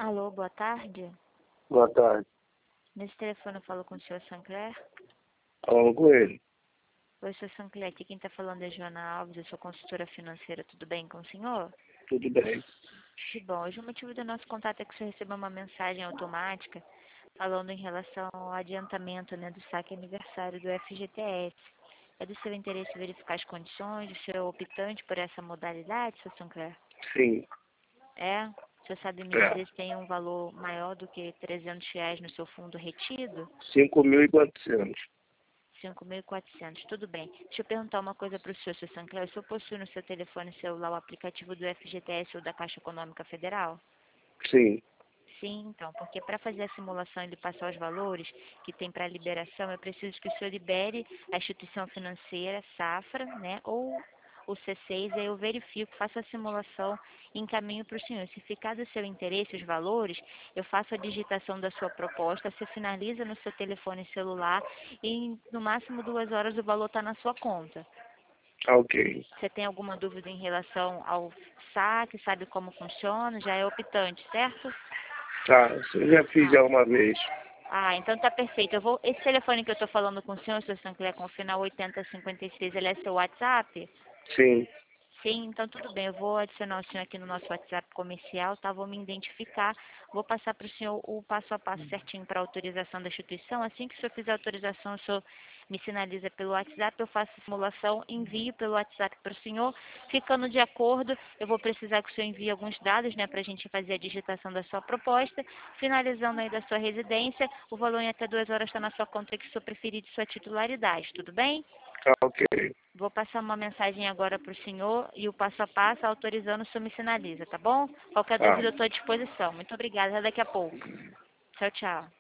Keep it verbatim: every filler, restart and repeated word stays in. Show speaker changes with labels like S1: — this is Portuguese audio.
S1: Alô, boa tarde.
S2: Boa tarde.
S1: Nesse telefone eu falo com o senhor Sancler.
S2: Falando com ele.
S1: Oi, senhor Sancler, aqui quem está falando é Joana Alves, eu sou consultora financeira, tudo bem com o senhor?
S2: Tudo bem.
S1: Que bom, hoje o motivo do nosso contato é que o senhor recebeu uma mensagem automática falando em relação ao adiantamento, né, do saque aniversário do F G T S. É do seu interesse verificar as condições, o senhor é optante por essa modalidade, senhor Sancler?
S2: Sim.
S1: É? O senhor sabe me
S2: É.
S1: dizer se tem um valor maior do que trezentos reais no seu fundo retido?
S2: cinco mil e quatrocentos.
S1: cinco mil e quatrocentos, tudo bem. Deixa eu perguntar uma coisa para o senhor, senhor Sancler. O senhor possui no seu telefone celular o aplicativo do F G T S ou da Caixa Econômica Federal?
S2: Sim.
S1: Sim, então, porque para fazer a simulação e lhe passar os valores que tem para liberação, eu preciso que o senhor libere a instituição financeira, Safra, né, ou o C seis, aí eu verifico, faço a simulação e encaminho para o senhor. Se ficar do seu interesse os valores, eu faço a digitação da sua proposta, você finaliza no seu telefone celular e em, no máximo duas horas o valor está na sua conta.
S2: Ok.
S1: Você tem alguma dúvida em relação ao saque, sabe como funciona? Já é optante, certo?
S2: Tá, eu já fiz já uma vez.
S1: Ah, então tá perfeito. Eu vou, esse telefone que eu tô falando com o senhor, se o senhor quiser com o final oitenta cinquenta e seis, ele é seu WhatsApp?
S2: Sim.
S1: Sim, então tudo bem. Eu vou adicionar o senhor aqui no nosso WhatsApp comercial, tá? Vou me identificar. Vou passar para o senhor o passo a passo certinho para autorização da instituição. Assim que o senhor fizer a autorização, o senhor me sinaliza pelo WhatsApp, eu faço a simulação, envio pelo WhatsApp para o senhor. Ficando de acordo, eu vou precisar que o senhor envie alguns dados, né, para a gente fazer a digitação da sua proposta. Finalizando aí da sua residência, o valor em até duas horas está na sua conta que o senhor preferir de sua titularidade, tudo bem?
S2: Tá, ok.
S1: Vou passar uma mensagem agora para o senhor e o passo a passo, autorizando, o senhor me sinaliza, tá bom? Qualquer
S2: Tá.
S1: dúvida eu estou à disposição. Muito obrigada, até daqui a pouco. Tchau, tchau.